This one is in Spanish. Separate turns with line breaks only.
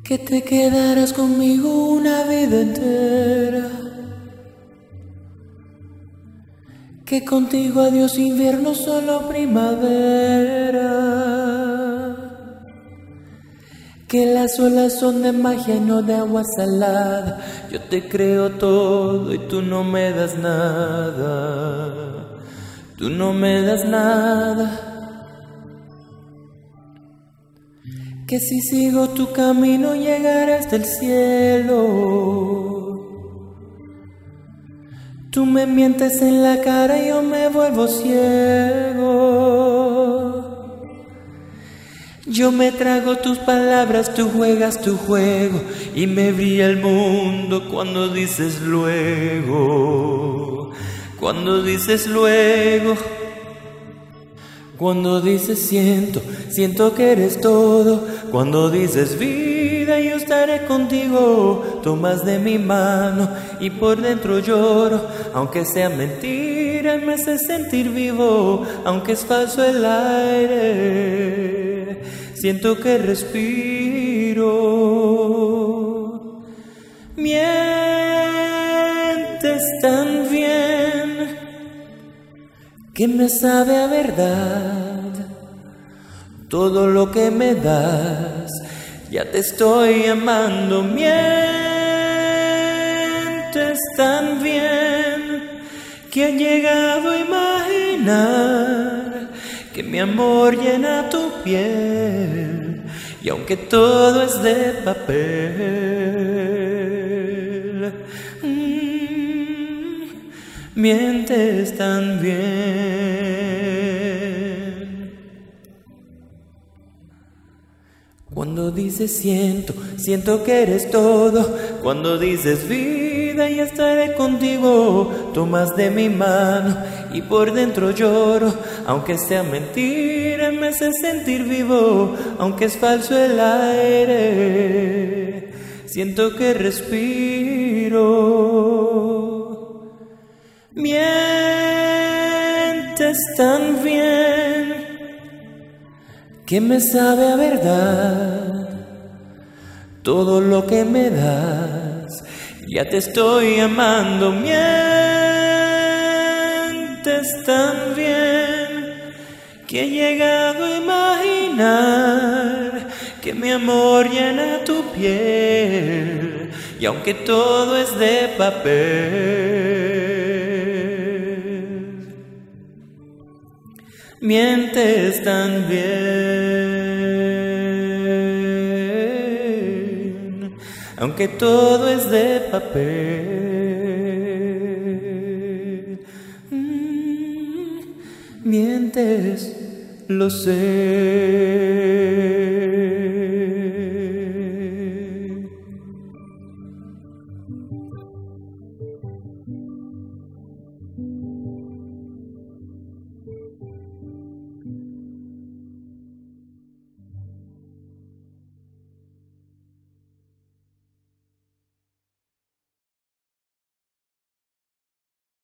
que te quedarás conmigo una vida entera, que contigo adiós invierno, solo primavera, que las olas son de magia y no de agua salada. Yo te creo todo y tú no me das nada, tú no me das nada. Que si sigo tu camino llegaré hasta el cielo. Tú me mientes en la cara y yo me vuelvo ciego. Yo me trago tus palabras, tú juegas tu juego y me brilla el mundo cuando dices luego. Cuando dices luego. Cuando dices siento, siento que eres todo. Cuando dices vida, yo estaré contigo. Tomas de mi mano y por dentro lloro. Aunque sea mentira, me hace sentir vivo. Aunque es falso el aire, siento que respiro. Mientes tan bien que me sabe a verdad todo lo que me das. Ya te estoy amando. Mientes tan bien que he llegado a imaginar que mi amor llena tu piel. Y aunque todo es de papel, mientes tan bien. Cuando dices siento, siento que eres todo. Cuando dices vida, ya estaré contigo. Tomas de mi mano y por dentro lloro. Aunque sea mentira, me hace sentir vivo. Aunque es falso el aire, siento que respiro. Mientes tan bien que me sabe a verdad todo lo que me das. Ya te estoy amando. Mientes tan bien que he llegado a imaginar que mi amor llena tu piel. Y aunque todo es de papel, mientes tan bien, aunque todo es de papel. Mientes, lo sé.